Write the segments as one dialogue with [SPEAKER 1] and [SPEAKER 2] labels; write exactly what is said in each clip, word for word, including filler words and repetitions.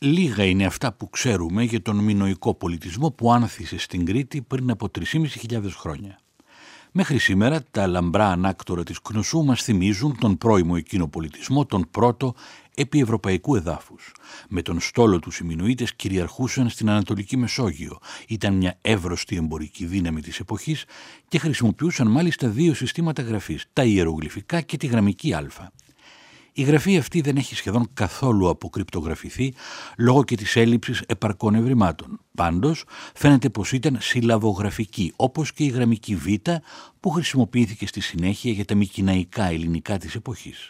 [SPEAKER 1] Λίγα είναι αυτά που ξέρουμε για τον μινωικό πολιτισμό που άνθησε στην Κρήτη πριν από τρεις χιλιάδες πεντακόσια χρόνια. Μέχρι σήμερα τα λαμπρά ανάκτορα της Κνωσού μας θυμίζουν τον πρώιμο εκείνο πολιτισμό, τον πρώτο επί ευρωπαϊκού εδάφους. Με τον στόλο τους οι Μινωίτες κυριαρχούσαν στην Ανατολική Μεσόγειο, ήταν μια εύρωστη εμπορική δύναμη της εποχής και χρησιμοποιούσαν μάλιστα δύο συστήματα γραφής, τα ιερογλυφικά και τη γραμμική α. Η γραφή αυτή δεν έχει σχεδόν καθόλου αποκρυπτογραφηθεί λόγω και της έλλειψης επαρκών ευρημάτων. Πάντως φαίνεται πως ήταν συλλαβογραφική, όπως και η γραμμική β που χρησιμοποιήθηκε στη συνέχεια για τα μικηναϊκά ελληνικά της εποχής.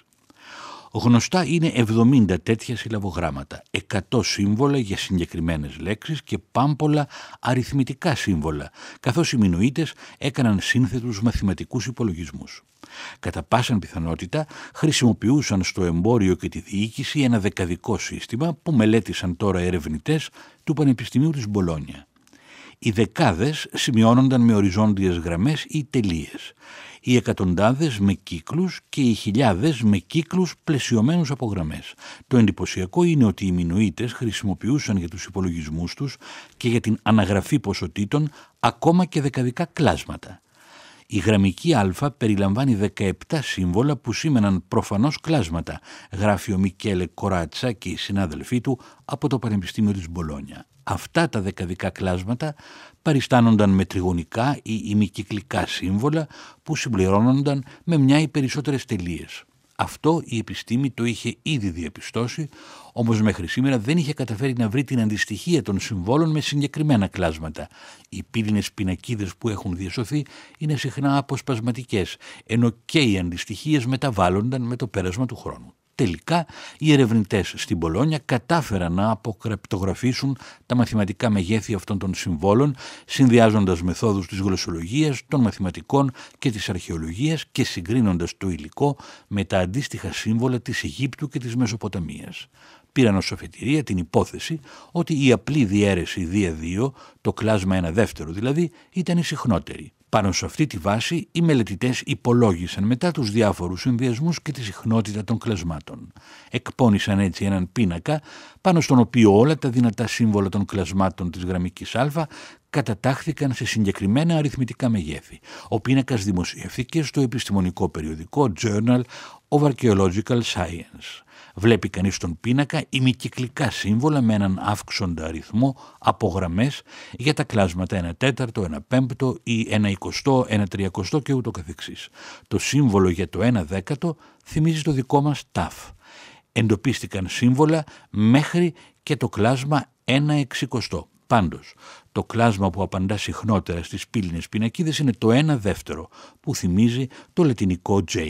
[SPEAKER 1] Γνωστά είναι εβδομήντα τέτοια συλλαβογράμματα, εκατό σύμβολα για συγκεκριμένες λέξεις και πάμπολα αριθμητικά σύμβολα, καθώς οι Μινωίτες έκαναν σύνθετους μαθηματικούς υπολογισμούς. Κατά πάσαν πιθανότητα χρησιμοποιούσαν στο εμπόριο και τη διοίκηση ένα δεκαδικό σύστημα που μελέτησαν τώρα ερευνητές του Πανεπιστημίου της Μπολόνια. Οι δεκάδες σημειώνονταν με οριζόντιες γραμμές ή τελείες, οι εκατοντάδες με κύκλους και οι χιλιάδες με κύκλους πλαισιωμένους από γραμμές. Το εντυπωσιακό είναι ότι οι Μινωίτες χρησιμοποιούσαν για τους υπολογισμούς τους και για την αναγραφή ποσοτήτων ακόμα και δεκαδικά κλάσματα. Η γραμμική α περιλαμβάνει δεκαεπτά σύμβολα που σήμαιναν προφανώς κλάσματα, γράφει ο Μικέλε Κοράτσα και οι συνάδελφοί του από το Πανεπιστήμιο της Μπολόνια. Αυτά τα δεκαδικά κλάσματα παριστάνονταν με τριγωνικά ή ημικυκλικά σύμβολα που συμπληρώνονταν με μια ή περισσότερες τελείες. Αυτό η επιστήμη το είχε ήδη διαπιστώσει, όμως μέχρι σήμερα δεν είχε καταφέρει να βρει την αντιστοιχία των συμβόλων με συγκεκριμένα κλάσματα. Οι πύληνες πινακίδες που έχουν διασωθεί είναι συχνά αποσπασματικές, ενώ και οι αντιστοιχίες μεταβάλλονταν με το πέρασμα του χρόνου. Τελικά, οι ερευνητές στην Μπολόνια κατάφεραν να αποκρυπτογραφήσουν τα μαθηματικά μεγέθη αυτών των συμβόλων, συνδυάζοντας μεθόδους της γλωσσολογίας, των μαθηματικών και της αρχαιολογίας και συγκρίνοντας το υλικό με τα αντίστοιχα σύμβολα της Αιγύπτου και της Μεσοποταμίας. Πήραν ως αφετηρία την υπόθεση ότι η απλή διαίρεση δύο δύο, το κλάσμα ένα δεύτερο δηλαδή, ήταν η συχνότερη. Πάνω σε αυτή τη βάση, οι μελετητές υπολόγισαν μετά τους διάφορους συνδυασμούς και τη συχνότητα των κλασμάτων. Εκπώνησαν έτσι έναν πίνακα, πάνω στον οποίο όλα τα δυνατά σύμβολα των κλασμάτων της γραμμικής α κατατάχθηκαν σε συγκεκριμένα αριθμητικά μεγέθη. Ο πίνακας δημοσιεύθηκε στο επιστημονικό περιοδικό Journal of Archaeological Science. Βλέπει κανείς στον πίνακα ημικυκλικά σύμβολα με έναν αύξοντα αριθμό από γραμμές για τα κλάσματα ένα τέταρτο, ένα πέμπτο ή ένα εικοστό, ένα τριακοστό και ούτω καθεξής. Το σύμβολο για το ένα δέκατο θυμίζει το δικό μας ταφ. Εντοπίστηκαν σύμβολα μέχρι και το κλάσμα ένα εξηκοστό. Πάντως, το κλάσμα που απαντά συχνότερα στις πύληνες πινακίδες είναι το ένα δεύτερο, που θυμίζει το λατινικό J.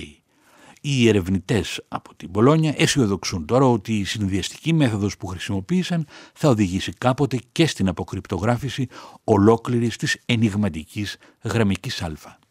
[SPEAKER 1] Οι ερευνητές από την Μπολόνια αισιοδοξούν τώρα ότι η συνδυαστική μέθοδος που χρησιμοποίησαν θα οδηγήσει κάποτε και στην αποκρυπτογράφηση ολόκληρης της ενιγματικής γραμμικής α.